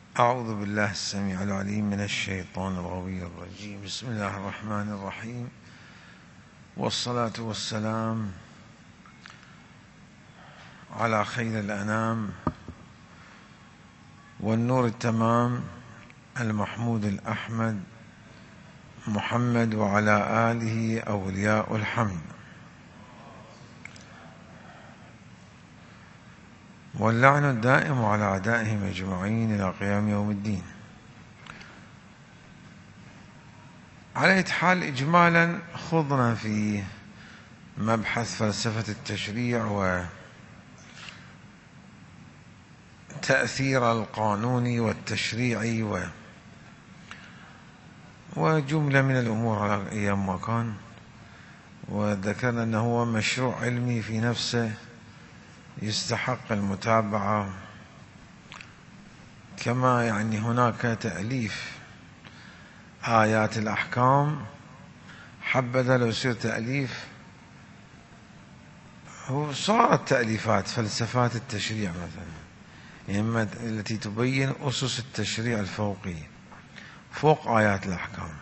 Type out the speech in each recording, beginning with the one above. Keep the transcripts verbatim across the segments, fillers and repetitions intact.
أعوذ بالله السميع العليم من الشيطان الغوي الرجيم. بسم الله الرحمن الرحيم، والصلاة والسلام على خير الأنام والنور التمام المحمود الأحمد محمد وعلى آله أولياء الحمد، واللعن الدائم على أعدائهم أجمعين إلى قيام يوم الدين. على أي حال، إجمالا خضنا في مبحث فلسفة التشريع وتأثير القانون والتشريعي و وجملة من الأمور على أيام ما كان، وذكرنا أنه هو مشروع علمي في نفسه يستحق المتابعة، كما يعني هناك تأليف آيات الأحكام، حبذا لو يصير تأليف هو صارت تأليفات فلسفات التشريع مثلا، إما التي تبين أسس التشريع الفوقي فوق آيات الأحكام.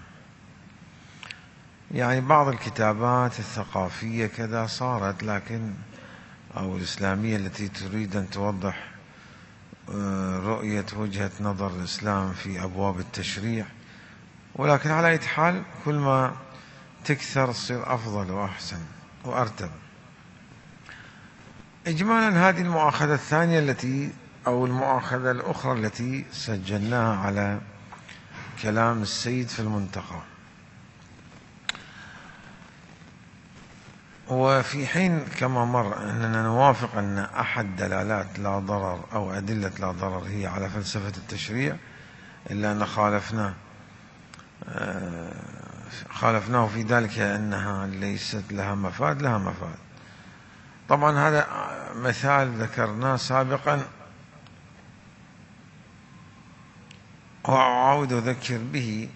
يعني بعض الكتابات الثقافية كذا صارت، لكن أو الإسلامية التي تريد أن توضح رؤية وجهة نظر الإسلام في أبواب التشريع، ولكن على أي حال كل ما تكثر تصير أفضل وأحسن وأرتب. إجمالا هذه المؤاخذة الثانية التي أو المؤاخذة الأخرى التي سجلناها على كلام السيد في المنتقى. وفي حين كما مر أننا نوافق أن أحد دلالات لا ضرر أو أدلة لا ضرر هي على فلسفة التشريع، إلا أن خالفنا خالفناه في ذلك أنها ليست لها مفاد لها مفاد. طبعا هذا مثال ذكرناه سابقا وأعود أذكر به.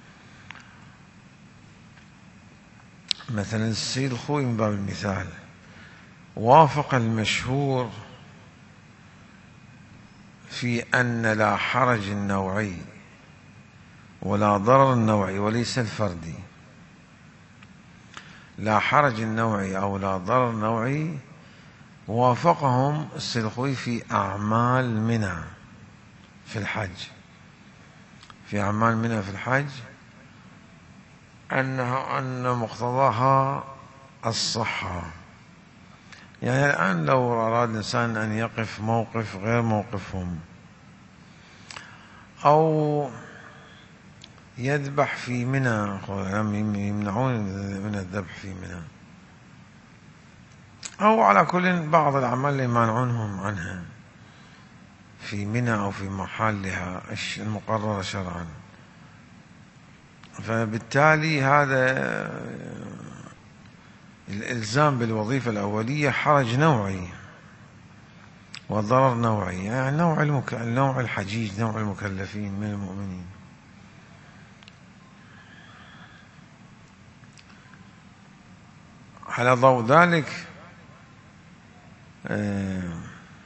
مثلا السيد الخوي من باب المثال وافق المشهور في أن لا حرج النوعي ولا ضرر النوعي وليس الفردي. لا حرج النوعي أو لا ضرر نوعي وافقهم السيد الخوي في أعمال منى في الحج في أعمال منى في الحج أنها أن مقتضاها الصحة. يعني الآن لو أراد الإنسان أن يقف موقف غير موقفهم أو يذبح في منى، يمنعون من الذبح في منى، أو على كل بعض الأعمال اللي يمانعونهم عنها في منى أو في محلها المقررة شرعا، فبالتالي هذا الإلزام بالوظيفة الأولية حرج نوعي وضرر نوعي، يعني نوع المك... نوع الحجيج، نوع المكلفين من المؤمنين. على ضوء ذلك آه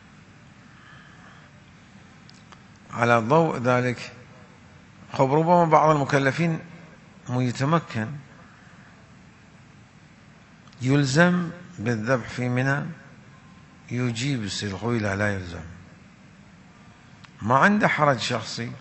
على ضوء ذلك خب ربما بعض المكلفين يتمكن يلزم بالذبح في منى، يجيب السيد الخوي لا لا يلزم، ما عنده حرج شخصي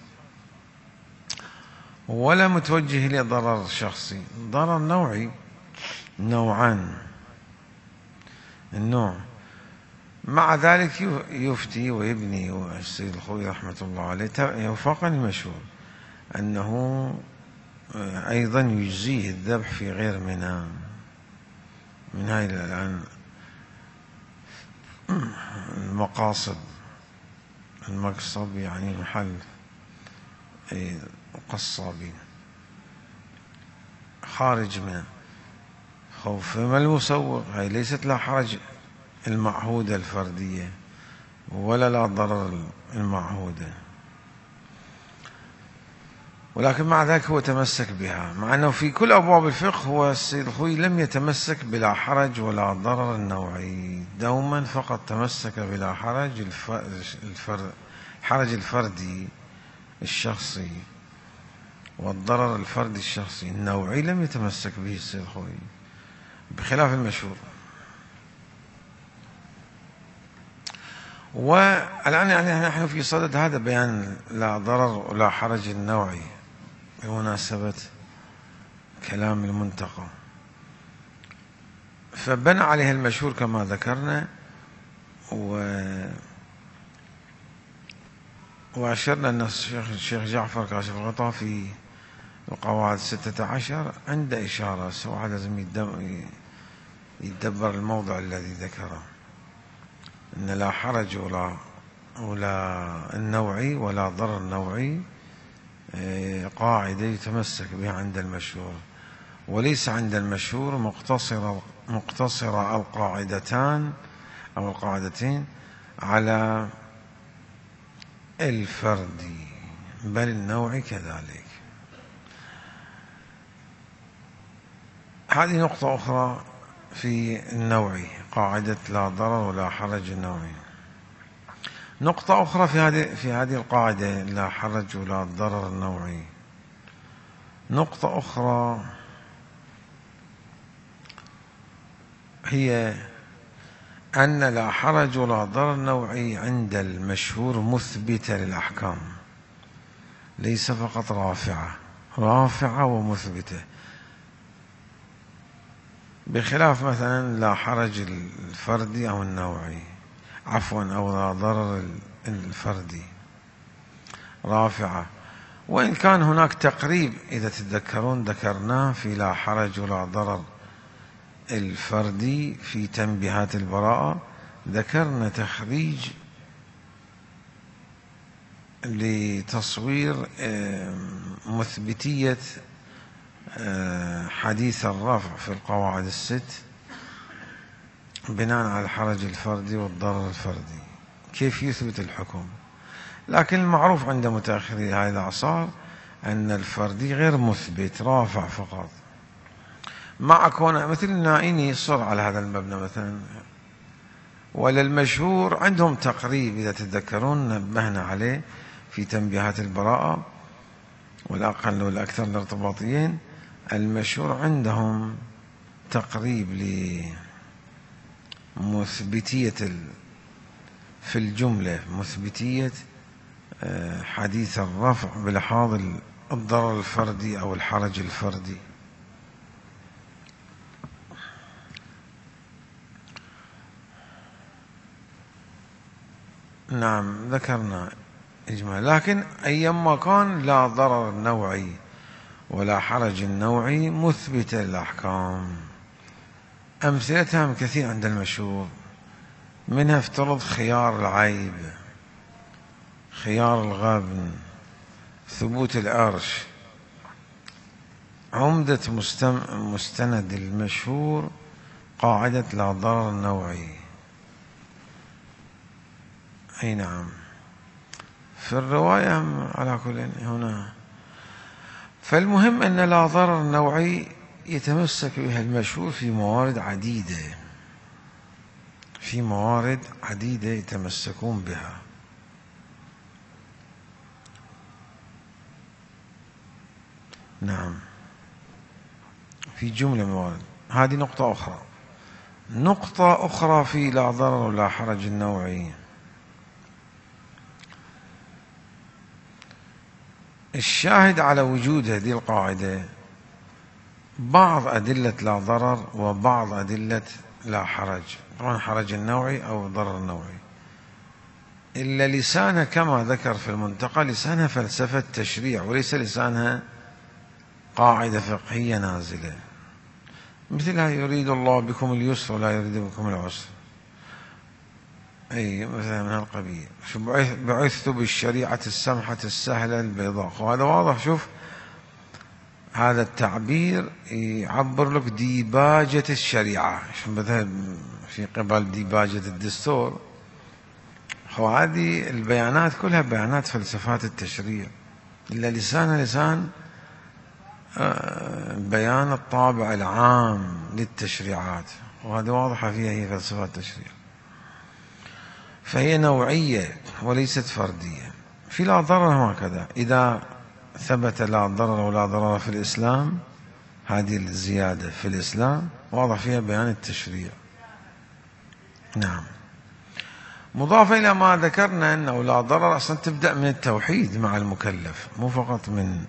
ولا متوجه لضرر شخصي، ضرر نوعي نوعان النوع. مع ذلك يفتي ويبني السيد الخوي رحمة الله عليه وفقا المشهور أنه أيضا يجزيه الذبح في غير منى. من هاي الآن المقاصد، المقصب يعني محل قصابين خارج منى. خوف ما المسوق، هاي ليست لا حرج المعهودة الفردية ولا لا ضرر المعهودة، ولكن مع ذلك هو تمسك بها، مع أنه في كل أبواب الفقه هو السيد الخوي لم يتمسك بلا حرج ولا ضرر النوعي، دوما فقط تمسك بلا حرج الفر... الفر... الحرج الفردي الشخصي والضرر الفردي الشخصي النوعي لم يتمسك به السيد الخوئي بخلاف المشهور. والآن يعني نحن في صدد هذا بيان لا ضرر ولا حرج النوعي بمناسبة كلام المنتقى، فبنى عليه المشهور كما ذكرنا، و وأشرنا أن الشيخ جعفر كاشف الغطاء في القواعد الستة عشر عند إشارة، سواء لازم يتدبر الموضع الذي ذكره، أن لا حرج ولا ولا النوعي ولا ضرر نوعي قاعدة يتمسك بها عند المشهور، وليس عند المشهور مقتصرة مقتصرة القاعدتان أو القاعدتين على الفردي، بل النوعي كذلك. هذه نقطة أخرى في النوعي، قاعدة لا ضرر ولا حرج النوعي. نقطة أخرى في هذه في هذه القاعدة لا حرج ولا ضرر النوعي، نقطة أخرى هي أن لا حرج ولا ضرر نوعي عند المشهور مثبتة للأحكام، ليس فقط رافعة، رافعة ومثبتة، بخلاف مثلا لا حرج الفردي أو النوعي، عفوا أو لا ضرر الفردي، رافعة. وإن كان هناك تقريب إذا تتذكرون ذكرناه في لا حرج ولا ضرر الفردي في تنبيهات البراءة، ذكرنا تخريج لتصوير مثبتية حديث الرفع في القواعد الست بناء على الحرج الفردي والضرر الفردي، كيف يثبت الحكم. لكن المعروف عند متأخري هذه الأعصار أن الفردي غير مثبت، رافع فقط، مع كونه مثل النائيني يصر على هذا المبنى مثلا. وللمشهور عندهم تقريب إذا تتذكرون نبهنا عليه في تنبيهات البراءة، والأقل والأكثر الارتباطيين، المشهور عندهم تقريب لمثبتية في الجملة مثبتية حديث الرفع بلحاظ الضرر الفردي أو الحرج الفردي. نعم ذكرنا إجمال، لكن أيما كان لا ضرر نوعي ولا حرج النوعي مثبتة للأحكام. أمثلتها كثير عند المشهور، منها افترض خيار العيب، خيار الغبن، ثبوت العرش. عمدة مستند المشهور قاعدة لا ضرر نوعي. أي نعم، في الرواية على كل هنا. فالمهم أن لا ضرر نوعي يتمسك بها المشهور في موارد عديدة، في موارد عديدة يتمسكون بها. نعم، في جملة موارد. هذه نقطة أخرى. نقطة أخرى في لا ضرر ولا حرج النوعي، الشاهد على وجود هذه القاعدة بعض أدلة لا ضرر وبعض أدلة لا حرج، طبعا حرج النوعي أو ضرر النوعي، إلا لسانها كما ذكر في المنتقى لسانها فلسفة تشريع وليس لسانها قاعدة فقهية نازلة، مثلها يريد الله بكم اليسر ولا يريد بكم العسر، أي مثلا من هالقبيل. بعثت بالشريعة السمحة السهلة البيضاء، وهذا واضح. شوف هذا التعبير يعبر لك ديباجة الشريعة، مثلا في قبل ديباجة الدستور. وهذه البيانات كلها بيانات فلسفات التشريع، إلا لسانها لسان بيان الطابع العام للتشريعات، وهذه واضحة فيها هي فلسفات التشريع. فهي نوعية وليست فردية، في لا ضرر هكذا، إذا ثبت لا ضرر ولا ضرر في الإسلام، هذه الزيادة في الإسلام واضح فيها بيان التشريع. نعم. مضافة إلى ما ذكرنا أنه لا ضرر أصلا تبدأ من التوحيد مع المكلف، مو فقط من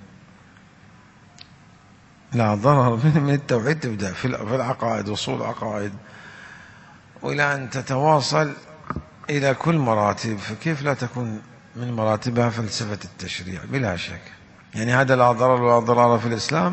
لا ضرر، من التوحيد تبدأ في العقائد، وصول عقائد، وإلى أن تتواصل إلى كل مراتب. فكيف لا تكون من مراتبها فلسفة التشريع؟ بلا شك. يعني هذا لا ضرر ولا ضرار في الإسلام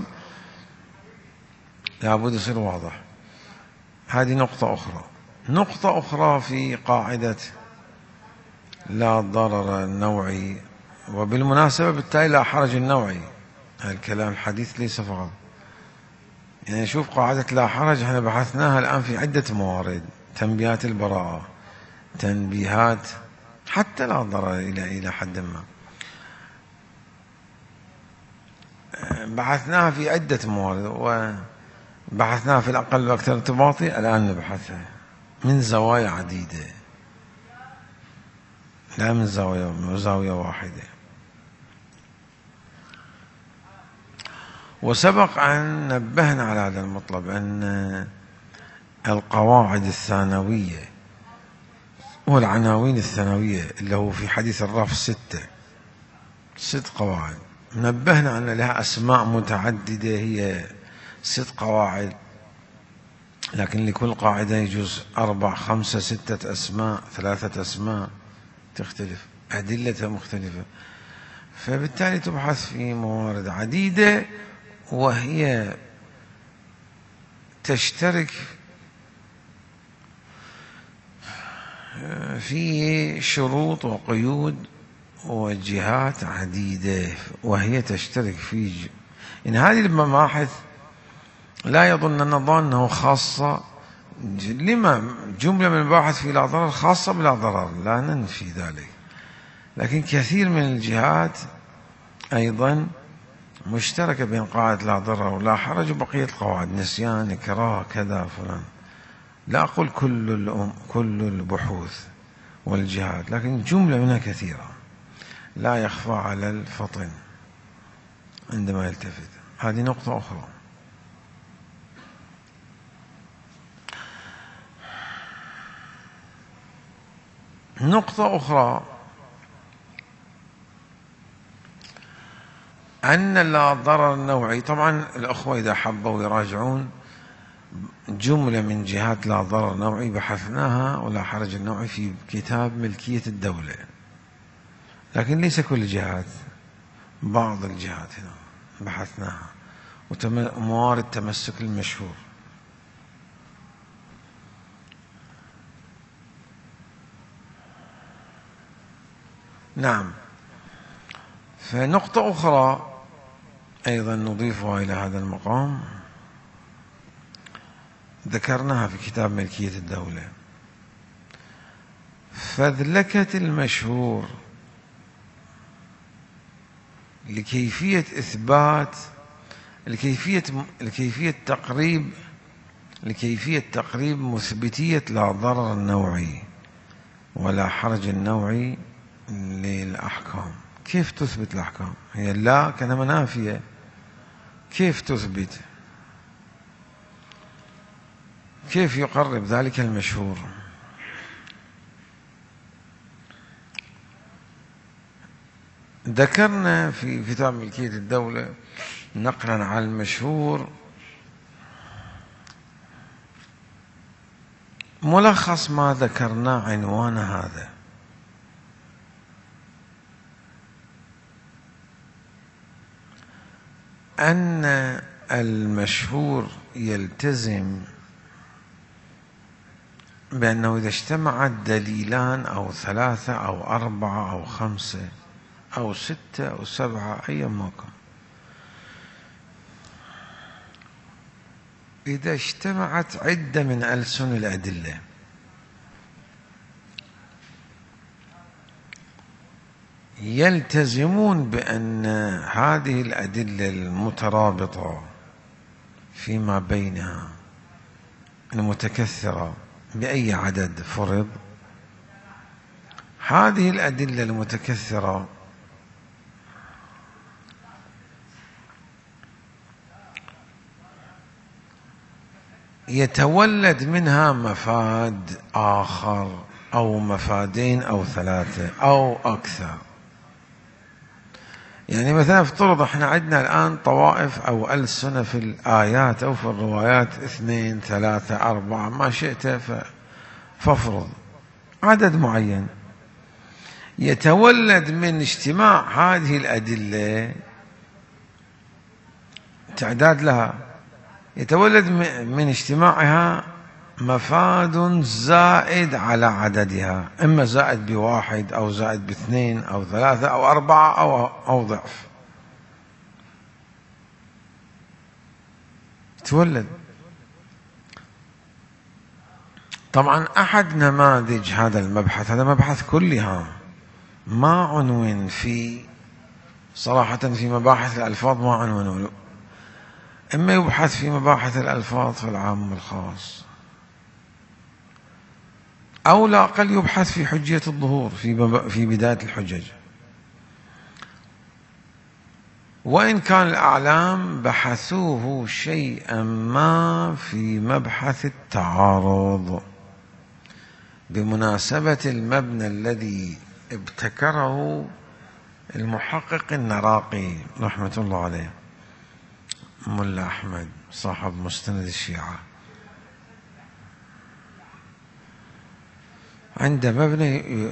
لابد يصير واضح. هذه نقطة أخرى. نقطة أخرى في قاعدة لا ضرر النوعي، وبالمناسبة بالتالي لا حرج النوعي، الكلام الحديث ليس فقط. يعني شوف قاعدة لا حرج احنا بحثناها الآن في عدة موارد، تنبيهات البراءة، تنبيهات حتى لا ضرر إلى إلى حد ما، بحثناها في عدة موارد، وبحثناها في الأقل وأكثر ارتباطي، الآن نبحثها من زوايا عديدة، لا من زاوية من زاوية واحدة. وسبق أن نبهنا على هذا المطلب، أن القواعد الثانوية والعناوين الثانوية اللي هو في حديث الرف ستة ست قواعد، نبهنا أن لها أسماء متعددة، هي ست قواعد، لكن لكل قاعدة يجوز أربع خمسة ستة أسماء، ثلاثة أسماء، تختلف أدلتها مختلفة. فبالتالي تبحث في موارد عديدة، وهي تشترك في شروط وقيود وجهات عديدة، وهي تشترك في ج... إن هذه المباحث لا يظن النظام أنه خاصة، لما جملة من المباحث في لا ضرر خاصة بلا ضرر، لا ننفي ذلك، لكن كثير من الجهات أيضا مشتركة بين قاعدة لا ضرر ولا حرج وبقية القواعد، نسيان، إكراه، كذا فلان. لا أقول كل الأم كل البحوث والجهات، لكن جملة منها كثيرة لا يخفى على الفطن عندما يلتفت. هذه نقطة أخرى. نقطة أخرى أن لا ضرر النوعي، طبعا الأخوة إذا حبوا يراجعون جملة من جهات لا ضرر نوعي بحثناها ولا حرج النوعي في كتاب ملكية الدولة، لكن ليس كل الجهات، بعض الجهات هنا بحثناها، وموارد تمسك المشهور. نعم. فنقطة أخرى أيضا نضيفها إلى هذا المقام ذكرناها في كتاب ملكية الدولة، فذلكة المشهور لكيفية إثبات لكيفية لكيفية تقريب لكيفية تقريب مثبتية لا ضرر النوعي ولا حرج النوعي للأحكام. كيف تثبت الأحكام؟ هي لا كلمة نافية، كيف تثبت؟ كيف يقرب ذلك المشهور؟ ذكرنا في كتاب ملكية الدولة نقلا عن المشهور ملخص ما ذكرناه عنوان هذا، أن المشهور يلتزم بأنه إذا اجتمعت دليلان أو ثلاثة أو أربعة أو خمسة أو ستة أو سبعة أي ما كان، إذا اجتمعت عدة من ألسن الأدلة يلتزمون بأن هذه الأدلة المترابطة فيما بينها المتكثرة بأي عدد فرض، هذه الأدلة المتكثرة يتولد منها مفاد آخر أو مفادين أو ثلاثة أو أكثر. يعني مثلا افترض احنا عندنا الآن طوائف أو ألسنة في الآيات أو في الروايات اثنين ثلاثة أربعة ما شئت، فافرض عدد معين يتولد من اجتماع هذه الأدلة، تعداد لها، يتولد من اجتماعها مفاد زائد على عددها، إما زائد بواحد أو زائد باثنين أو ثلاثة أو أربعة أو أو ضعف. تولد طبعا أحد نماذج هذا المبحث، هذا مبحث كلها ما عنون في صراحة في مباحث الألفاظ، ما عنون، إما يبحث في مباحث الألفاظ في العام والخاص، أو لا أقل يبحث في حجية الظهور في في بداية الحجج. وإن كان الأعلام بحثوه شيئا ما في مبحث التعارض بمناسبة المبنى الذي ابتكره المحقق النراقي رحمة الله عليه، ملا أحمد صاحب مستند الشيعة، عند مبنى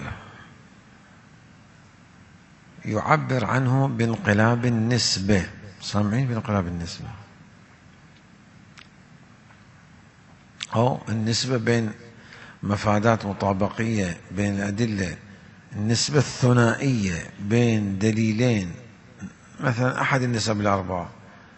يعبر عنه بانقلاب النسبة. سامعين بانقلاب النسبة؟ أو النسبة بين مفادات مطابقية بين الأدلة، النسبة الثنائية بين دليلين، مثلا أحد النسب الأربعة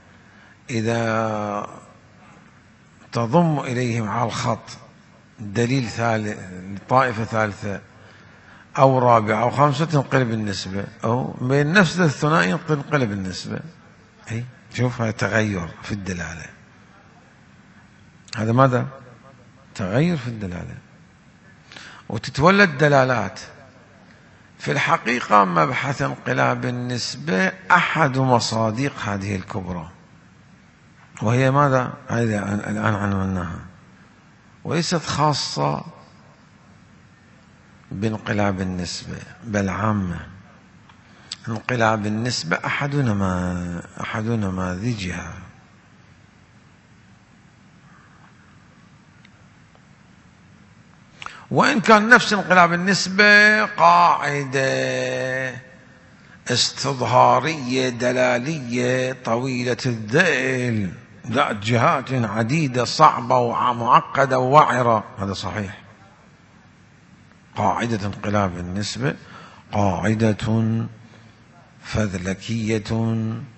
إذا تضم إليهم على الخط دليل ثالث طائفة ثالثة أو رابعة أو خامسة تنقلب النسبة، أو بين نفس الثنائي تنقلب النسبة. أي شوف هذا تغير في الدلالة، هذا ماذا؟ تغير في الدلالة، وتتولد دلالات. في الحقيقة مبحث انقلاب النسبة أحد مصادق هذه الكبرى، وهي ماذا؟ هذه الآن عنوناها، وليست خاصة بانقلاب النسبة بل عامة. انقلاب النسبة أحد نما أحد نماذجها. وإن كان نفس انقلاب النسبة قاعدة استظهارية دلالية طويلة الذيل ذات جهات عديدة صعبة ومعقدة ووعرة، هذا صحيح. قاعدة انقلاب النسبة قاعدة فذلكية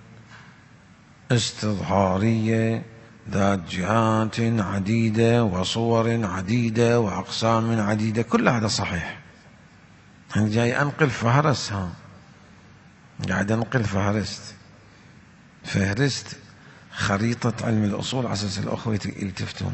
استظهارية ذات جهات عديدة وصور عديدة وأقسام عديدة، كل هذا صحيح. أنا جاي أنقل فهرس، ها قاعد أنقل فهرست فهرست خريطة علم الأصول على أساس الأخوة يلتفتون.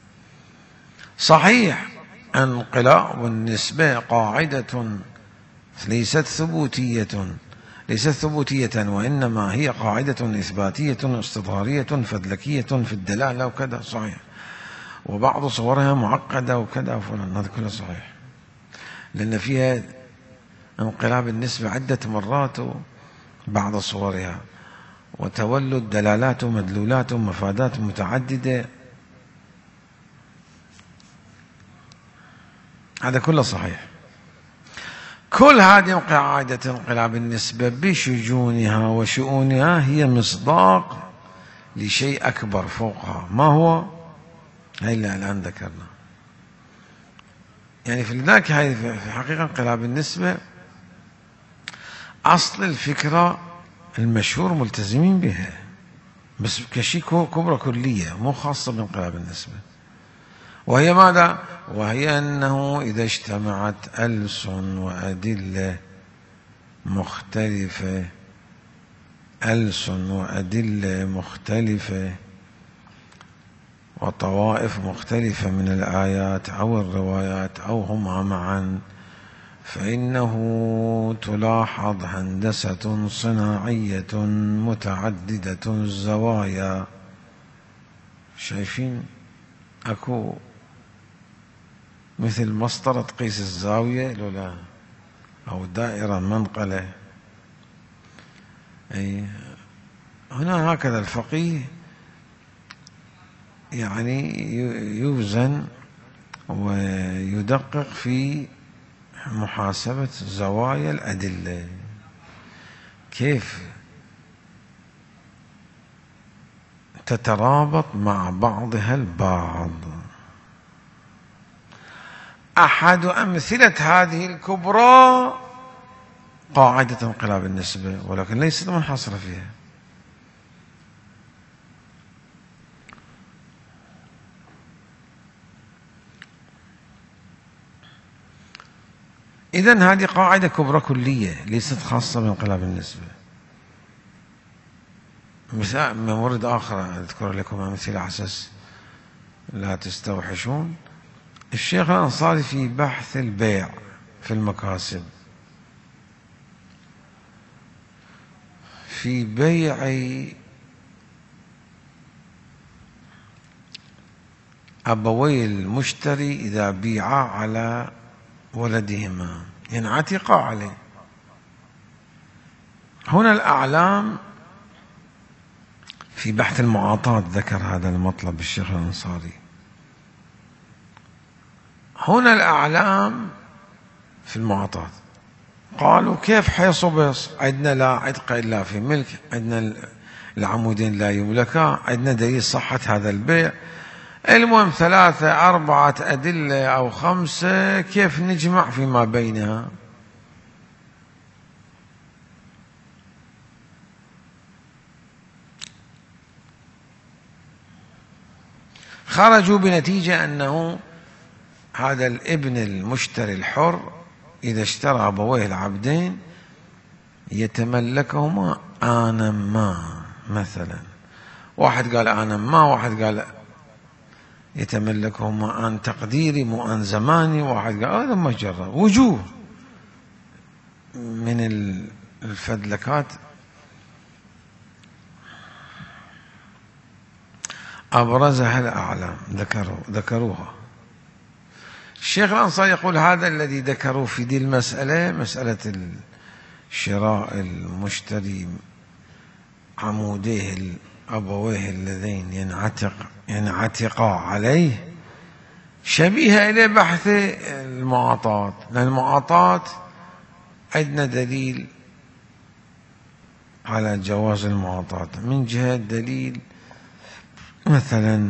صحيح انقلاب النسبة قاعدة ليست ثبوتية ليست ثبوتية وإنما هي قاعدة إثباتية استظهارية فذلكية في الدلالة وكذا، صحيح. وبعض صورها معقدة وكذا وفلان، هذا كله صحيح، لأن فيها انقلاب النسبة عدة مرات بعض صورها، وتولد دلالات ومدلولات ومفادات متعددة، هذا كله صحيح. كل هذه قاعدة انقلاب النسبة بشجونها وشؤونها هي مصداق لشيء أكبر فوقها، ما هو؟ هاي اللي الآن ذكرنا. يعني في ذاك هاي في حقيقة انقلاب النسبة أصل الفكرة المشهور ملتزمين بها، بس كشيء كبرى كلية مو خاصة بانقلاب النسبة. وهي ماذا؟ وهي أنه إذا اجتمعت ألسن وأدلة مختلفة ألسن وأدلة مختلفة وطوائف مختلفة من الآيات أو الروايات أو هما معا، فإنه تلاحظ هندسة صناعية متعددة الزوايا. شايفين أكو مثل مسطرة قيس الزاوية لولا أو دائرة منقلة. أي هنا هكذا الفقيه يعني يوزن ويدقق في محاسبة زوايا الأدلة، كيف تترابط مع بعضها البعض. أحد أمثلة هذه الكبرى قاعدة انقلاب النسبة، ولكن ليست منحصرة فيها. إذن هذه قاعدة كبرى كلية ليست خاصة بانقلاب النسبة. مثال مورد آخر أذكر لكم أمثلة على أساس لا تستوحشون. الشيخ الأنصاري في بحث البيع في المكاسب، في بيع أبوي المشتري إذا بيعا على ولدهما ينعتقا عليه. هنا الأعلام في بحث المعاطاة ذكر هذا المطلب الشيخ الأنصاري. هنا الأعلام في المعاطاة قالوا كيف حيص وبيص، عندنا لا عتق إلا في ملك، عندنا العمودين لا يملكا، عندنا دليل صحة هذا البيع. المهم ثلاثة أربعة أدلة أو خمسة، كيف نجمع فيما بينها؟ خرجوا بنتيجة أنه هذا الابن المشتري الحر إذا اشترى أبويه العبدين يتملكهما آنا ما، مثلا واحد قال آنا ما، واحد قال يتملكهما آن تقديري مو آن زماني، واحد قال هذا مجرد وجوه من الفدلكات أبرزها الأعلام ذكروا ذكروها. الشيخ الأنصاري يقول هذا الذي ذكروا في دي المسألة، مسألة شراء المشتري عموديه أبويه اللذين ينعتق ينعتقا عليه، شبيهة إلى بحث المعاطاة، لأن المعاطاة عندنا دليل على جواز المعاطاة من جهة دليل مثلا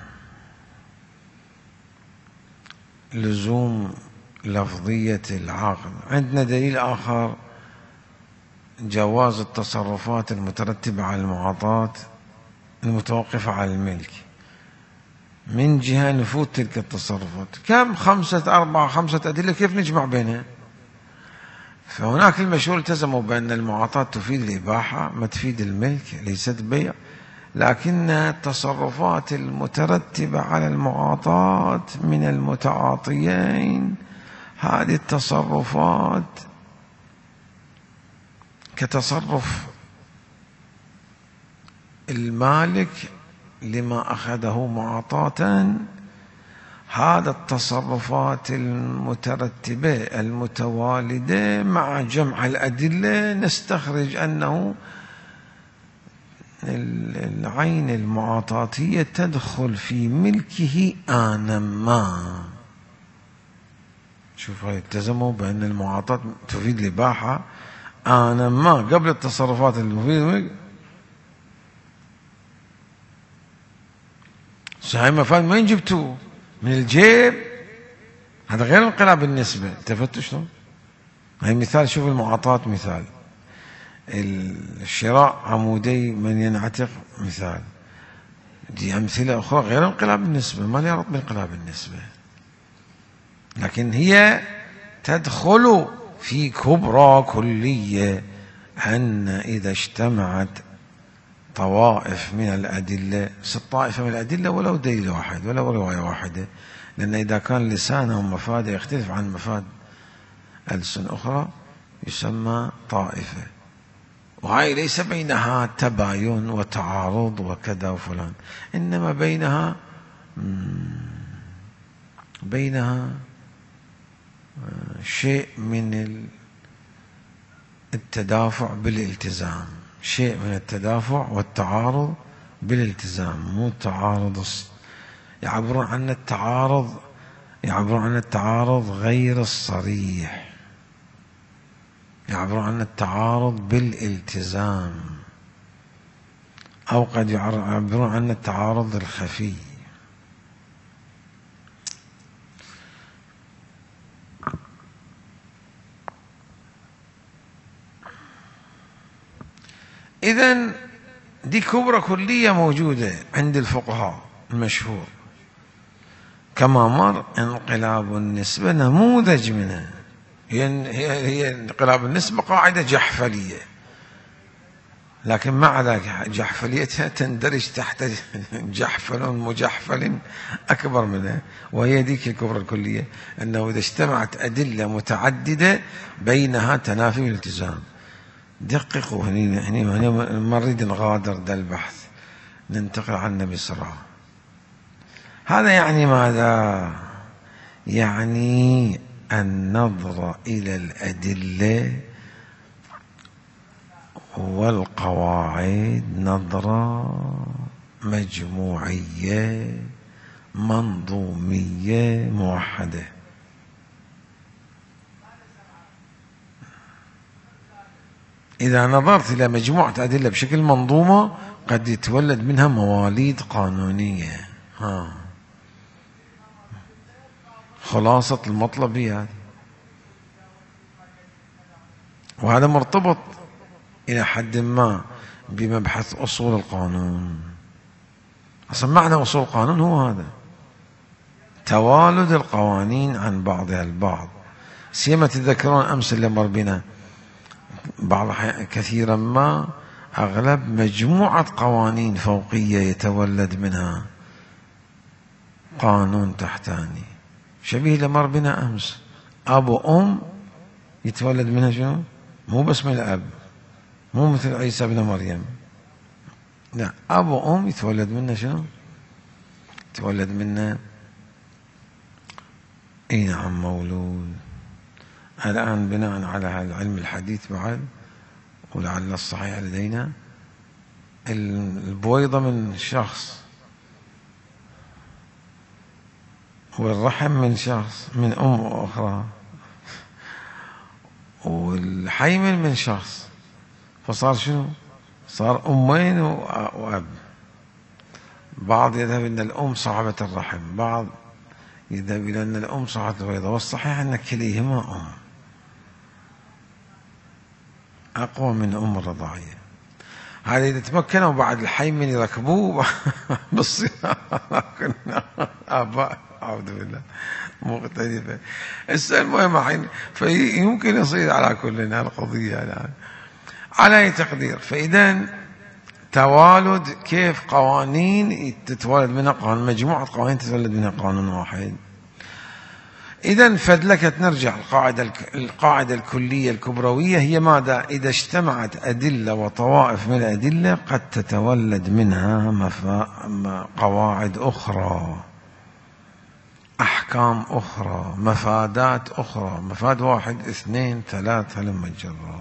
لزوم لفظية العاقل، عندنا دليل آخر جواز التصرفات المترتبة على المعاطاة المتوقفة على الملك، من جهة نفوذ تلك التصرفات. كم خمسة أربعة خمسة أدلة، كيف نجمع بينها؟ فهناك المشهور التزموا بأن المعاطاة تفيد الإباحة ما تفيد الملك، ليست بيع، لكن التصرفات المترتبة على المعاطاة من المتعاطيين هذه التصرفات كتصرف المالك لما أخذه معاطاة، هذا التصرفات المترتبة المتوالدة مع جمع الأدلة نستخرج أنه العين المعاطاتية تدخل في ملكه آنا ما. شوف هاي التزموا بأن المعاطاة تفيد الإباحة آنا ما قبل التصرفات المفيدة. صحيح مفاد ما جبتوه من الجيب، هذا غير انقلاب النسبة. التفتوا شلون؟ هاي مثال، شوف المعاطاة مثال، الشراء عمودي من ينعتق مثال، دي أمثلة أخرى غير انقلاب النسبة، ما لها ربط بانقلاب النسبة، لكن هي تدخل في كبرى كلية أن إذا اجتمعت طوائف من الأدلة، ست طائفة من الأدلة ولو دليل واحد ولو رواية واحدة، لأن إذا كان لسانهم مفاد يختلف عن مفاد ألسن أخرى يسمى طائفة، وهاي ليس بينها تباين وتعارض وكذا وفلان، إنما بينها بينها شيء من التدافع بالالتزام، شيء من التدافع والتعارض بالالتزام، مو التعارض. يعبرون عن التعارض يعبرون عن التعارض غير الصريح، يعبرون عن التعارض بالالتزام، أو قد يعبرون عن التعارض الخفي. إذن دي كبرى كلية موجودة عند الفقهاء المشهور، كما مر انقلاب النسبة نموذج منها. هي هي انقلاب النسبة قاعدة جحفلية، لكن مع ذلك جحفليتها تندرج تحت جحفل مجحفل أكبر منها، وهي ديك الكبرى الكلية، أنه إذا اجتمعت أدلة متعددة بينها تنافي الالتزام. دققوا هني هني ما نريد نغادر ذا البحث، ننتقل عنه بسرعة. هذا يعني ماذا؟ يعني النظر إلى الأدلة والقواعد نظرة مجموعية منظومية موحدة. إذا نظرت إلى مجموعة أدلة بشكل منظومة قد يتولد منها مواليد قانونية. ها خلاصة المطلب هي هذه، وهذا مرتبط إلى حد ما بمبحث أصول القانون. أصلا معنى أصول القانون هو هذا، توالد القوانين عن بعضها البعض. سيما تذكرون أمس اللي مر بنا بعض كثيرا ما أغلب مجموعة قوانين فوقية يتولد منها قانون تحتاني، شبيه لمر بنا أمس. أب وأم يتولد منها شنو؟ مو بس من الأب، مو مثل عيسى بن مريم، لا، أب وأم يتولد منها شنو؟ يتولد منها اي نعم مولود. الآن بناء على العلم الحديث بعد، ولعل الصحيح لدينا، البويضة من شخص، والرحم من شخص من أم أخرى، والحيمن من شخص، فصار شنو؟ صار أمين وأب. بعض يذهب أن الأم صاحبة الرحم، بعض يذهب إلى أن الأم صاحبة البويضة، والصحيح أن كليهما أم أقوى من أم الرضاعية. هذا إذا تمكنوا بعد الحيمن يركبوه بالصياغة كنا آباء أعوذ بالله مختلفة. المهم الحين فيمكن يصير على كل القضية الآن على أي تقدير. فإذا توالد كيف قوانين تتولد منها قانون، مجموعة قوانين تتولد منها قانون واحد. إذا فدلكت نرجع القاعدة القاعدة الكلية الكبروية هي ماذا؟ إذا اجتمعت أدلة وطوائف من الأدلة قد تتولد منها مفا... قواعد أخرى، أحكام أخرى، مفادات أخرى، مفاد واحد اثنين ثلاثة لما الجرة.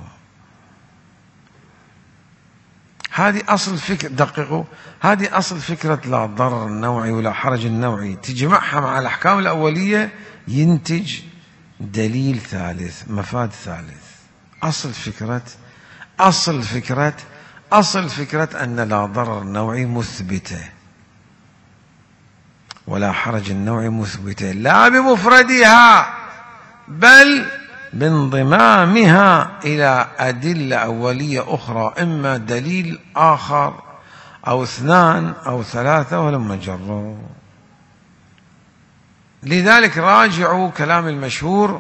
هذه أصل فكرة، دققوا، هذه أصل فكرة لا ضرر النوعي ولا حرج النوعي. تجمعها مع الأحكام الأولية ينتج دليل ثالث، مفاد ثالث. أصل فكرة أصل فكرة أصل فكرة أن لا ضرر النوعي مثبتة ولا حرج النوعي مثبتة، لا بمفردها بل بانضمامها إلى أدلة أولية أخرى، إما دليل آخر أو اثنان أو ثلاثة ولما جروا. لذلك راجعوا كلام المشهور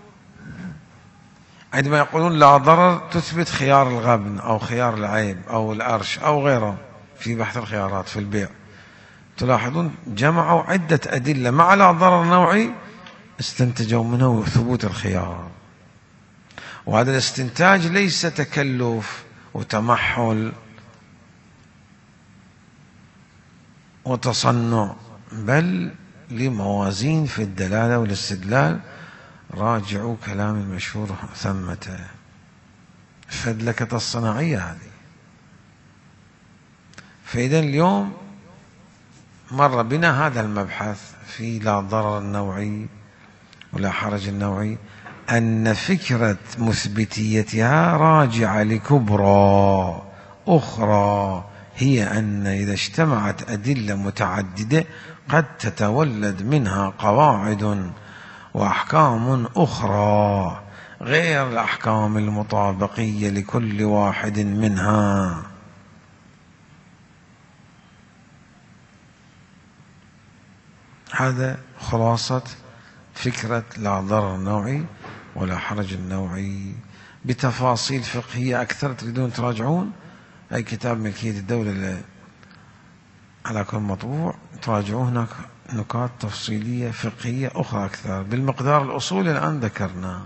عندما يقولون لا ضرر تثبت خيار الغبن أو خيار العيب أو الأرش أو غيره في بحث الخيارات في البيع. تلاحظون جمعوا عدة أدلة مع لا ضرر نوعي استنتجوا منه ثبوت الخيار. وهذا الاستنتاج ليس تكلف وتمحل وتصنع بل لموازين في الدلالة والاستدلال. راجعوا كلام المشهور ثمة. فدلكة الصناعية هذه. فإذا اليوم مر بنا هذا المبحث في لا ضرر النوعي ولا حرج النوعي، أن فكرة مثبتيتها راجعة لكبرى أخرى، هي أن إذا اجتمعت أدلة متعددة قد تتولد منها قواعد وأحكام أخرى غير الأحكام المطابقية لكل واحد منها. هذا خلاصة فكرة لا ضرر النوعي ولا حرج النوعي، بتفاصيل فقهية أكثر. تريدون تراجعون أي كتاب ملكية الدولة على كل مطبوع، تراجعوا هناك نكات تفصيلية فقهية أخرى أكثر بالمقدار الأصولي الآن ذكرنا.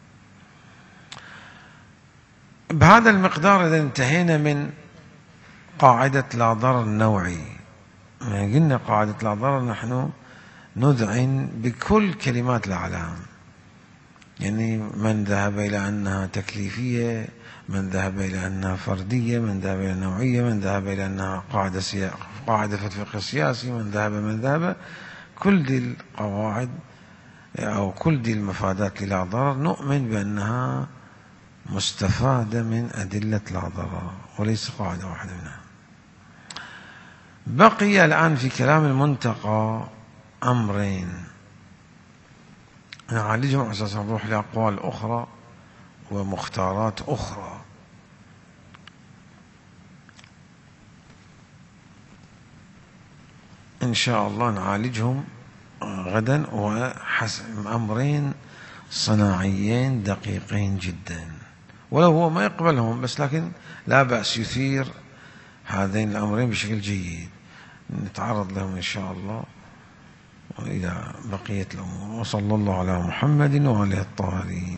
بهذا المقدار إذا انتهينا من قاعدة لا ضرر النوعي. قلنا قاعدة لا ضرر نحن نذعن بكل كلمات الأعلام، يعني من ذهب إلى أنها تكليفية، من ذهب إلى أنها فردية، من ذهب إلى نوعية، من ذهب إلى أنها قاعدة سيا... قاعدة في الفقه السياسي، من ذهب من ذهب. كل دي القواعد أو كل دي المفادات للا ضرر نؤمن بأنها مستفادة من أدلة لا ضرر وليس قاعدة واحدة منها. بقي الآن في كلام المنتقى أمرين نعالجهم على أساس نروح لأقوال أخرى ومختارات أخرى. إن شاء الله نعالجهم غدا، وحسب أمرين صناعيين دقيقين جدا، ولو هو ما يقبلهم بس لكن لا بأس يثير هذين الأمرين بشكل جيد، نتعرض لهم إن شاء الله وإلى بقية الأمور. وصلى الله على محمد وآله الطاهرين.